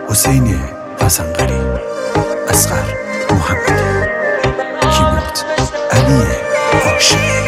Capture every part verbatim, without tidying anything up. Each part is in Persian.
حسین حسنقری، اصغر محمدی، کیبورد علی هاشمی.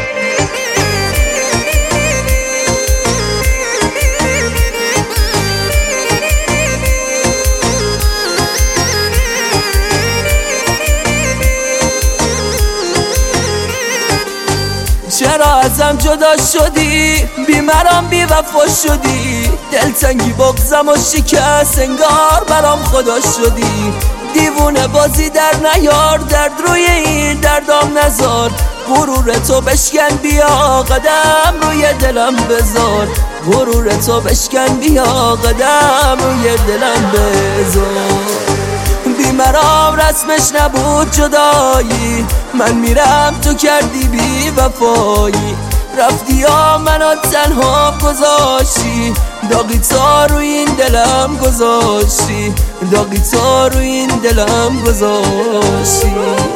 چرا ازم جدا شدی؟ بیمرام بی وفا شدی، دلتنگی بغزم و شکست انگار برام خدا شدی. دیوونه بازی در نیار، درد روی این دردام نزار. غرور تو بشکن بیا قدم روی دلم بذار. غرور تو بشکن بیا قدم روی دلم بذار. بیمرام رسمش نبود جدایی، من میرم تو کردی بی وفایی. رفتی یا منو تنها گذاشتی، داغی تا روی این دلم گذاشتی. داغی تا روی این دلم گذاشتی.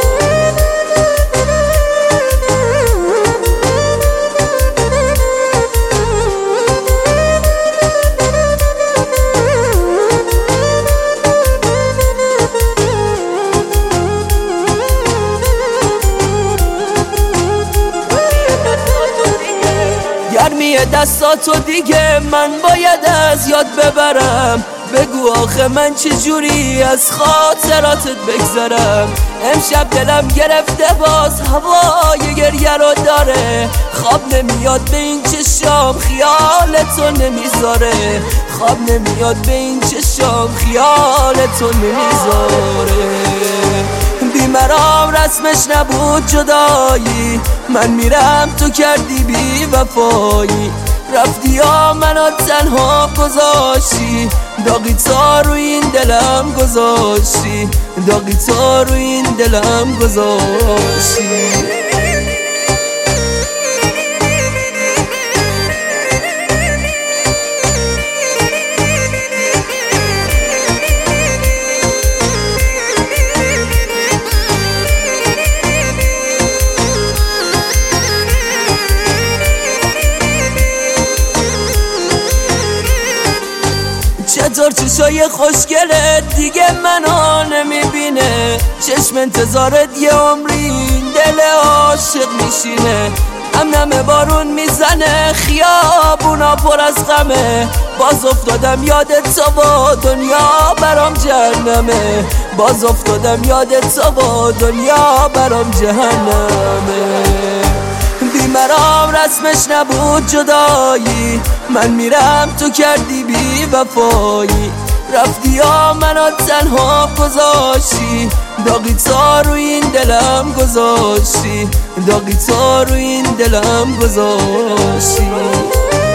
گرمی دستاتو دیگه من باید از یاد ببرم. بگو آخه من چجوری از خاطراتت بگذرم. امشب دلم گرفته باز هوای گریه رو داره. خواب نمیاد به این چشام خیالتو نمیذاره. خواب نمیاد به این چشام خیالتو نمیذاره. بیمرام رسمش نبود جدایی، من میرم تو کردی بی وفایی. رفتی یا منو تنها گذاشتی، داغی تا روی این دلم گذاشتی. داغی تا روی این دلم گذاشتی. چطور چشای خوشگلت دیگه منو نمیبینه؟ چشم انتظارت یه عمری دل عاشق میشینه. هم نم بارون میزنه خیابونا پر از غمه. باز افتادم یادت تو با دنیا برام جهنمه. باز افتادم یادت تو با دنیا برام جهنمه. بیمرام رسمش نبود جدایی، من میرم تو کردی بی وفایی. رفتی یا منو تنها گذاشتی، داغی تا روی این دلم گذاشتی. داغی تا روی این دلم گذاشتی.